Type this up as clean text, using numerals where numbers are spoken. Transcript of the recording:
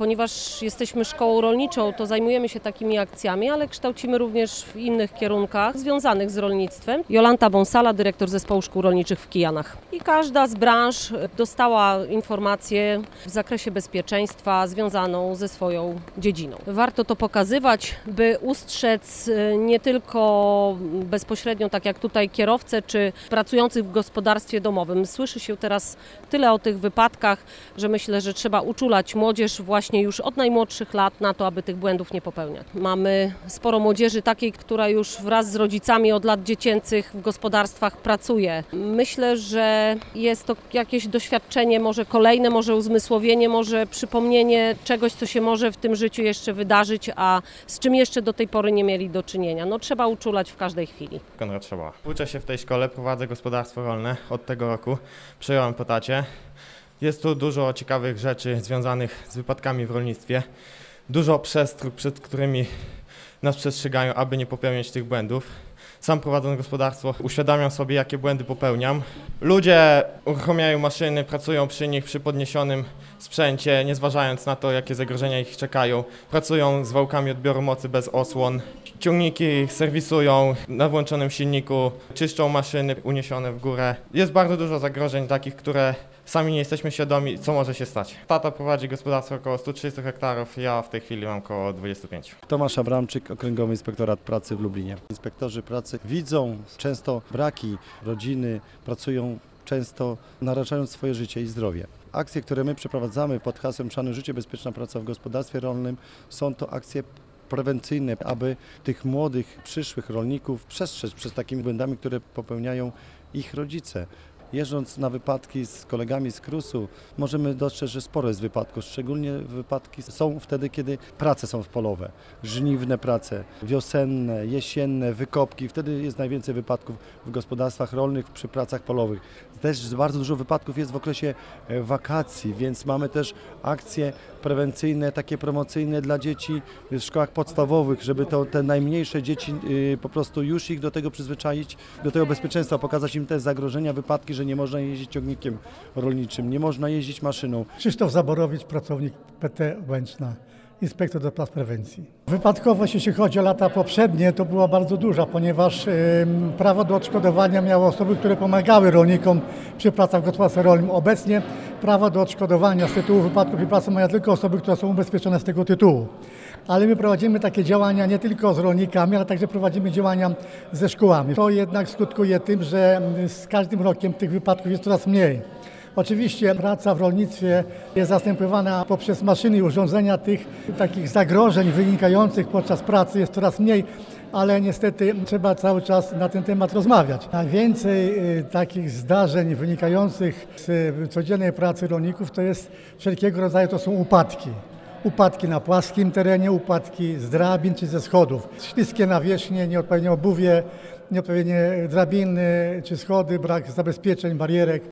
Ponieważ jesteśmy szkołą rolniczą, to zajmujemy się takimi akcjami, ale kształcimy również w innych kierunkach związanych z rolnictwem. Jolanta Wąsala, dyrektor Zespołu Szkół Rolniczych w Kijanach. I każda z branż dostała informację w zakresie bezpieczeństwa związaną ze swoją dziedziną. Warto to pokazywać, by ustrzec nie tylko bezpośrednio, tak jak tutaj, kierowcę czy pracujących w gospodarstwie domowym. Słyszy się teraz tyle o tych wypadkach, że myślę, że trzeba uczulać młodzież właśnie już od najmłodszych lat na to, aby tych błędów nie popełniać. Mamy sporo młodzieży takiej, która już wraz z rodzicami od lat dziecięcych w gospodarstwach pracuje. Myślę, że jest to jakieś doświadczenie, może kolejne, może uzmysłowienie, może przypomnienie czegoś, co się może w tym życiu jeszcze wydarzyć, a z czym jeszcze do tej pory nie mieli do czynienia. Trzeba uczulać w każdej chwili. Konrad Szabała. Uczę się w tej szkole, prowadzę gospodarstwo rolne od tego roku. Przejąłem po tacie. Jest tu dużo ciekawych rzeczy związanych z wypadkami w rolnictwie. Dużo przestróg, przed którymi nas przestrzegają, aby nie popełniać tych błędów. Sam prowadząc gospodarstwo uświadamiam sobie, jakie błędy popełniam. Ludzie uruchamiają maszyny, pracują przy nich przy podniesionym sprzęcie, nie zważając na to, jakie zagrożenia ich czekają. Pracują z wałkami odbioru mocy bez osłon. Ciągniki serwisują na włączonym silniku, czyszczą maszyny uniesione w górę. Jest bardzo dużo zagrożeń takich, które sami nie jesteśmy świadomi, co może się stać. Tata prowadzi gospodarstwo około 130 hektarów, ja w tej chwili mam około 25. Tomasz Abramczyk, Okręgowy Inspektorat Pracy w Lublinie. Inspektorzy pracy widzą często braki rodziny, pracują często narażając swoje życie i zdrowie. Akcje, które my przeprowadzamy pod hasłem Szanujmy życie, bezpieczna praca w gospodarstwie rolnym, są to akcje prewencyjne, aby tych młodych, przyszłych rolników przestrzec przed takimi błędami, które popełniają ich rodzice. Jeżdżąc na wypadki z kolegami z KRUS-u możemy dostrzec, że sporo jest wypadków, szczególnie wypadki są wtedy, kiedy prace są polowe, żniwne prace, wiosenne, jesienne, wykopki, wtedy jest najwięcej wypadków w gospodarstwach rolnych przy pracach polowych. Też bardzo dużo wypadków jest w okresie wakacji, więc mamy też akcje prewencyjne, takie promocyjne dla dzieci w szkołach podstawowych, żeby te najmniejsze dzieci po prostu już ich do tego przyzwyczaić, do tego bezpieczeństwa, pokazać im te zagrożenia, wypadki, że nie można jeździć ciągnikiem rolniczym, nie można jeździć maszyną. Krzysztof Zaborowicz, pracownik PT Łęczna, inspektor do spraw prewencji. Wypadkowość, jeśli chodzi o lata poprzednie, to była bardzo duża, ponieważ prawo do odszkodowania miały osoby, które pomagały rolnikom przy pracach w gospodarstwie rolnym. Obecnie prawo do odszkodowania z tytułu wypadków i pracy mają tylko osoby, które są ubezpieczone z tego tytułu. Ale my prowadzimy takie działania nie tylko z rolnikami, ale także prowadzimy działania ze szkołami. To jednak skutkuje tym, że z każdym rokiem tych wypadków jest coraz mniej. Oczywiście praca w rolnictwie jest zastępowana poprzez maszyny i urządzenia. Tych takich zagrożeń wynikających podczas pracy jest coraz mniej, ale niestety trzeba cały czas na ten temat rozmawiać. Najwięcej takich zdarzeń wynikających z codziennej pracy rolników to jest wszelkiego rodzaju, to są upadki. Upadki na płaskim terenie, upadki z drabin czy ze schodów. Śliskie nawierzchnie, nieodpowiednie obuwie, nieodpowiednie drabiny czy schody, brak zabezpieczeń, barierek.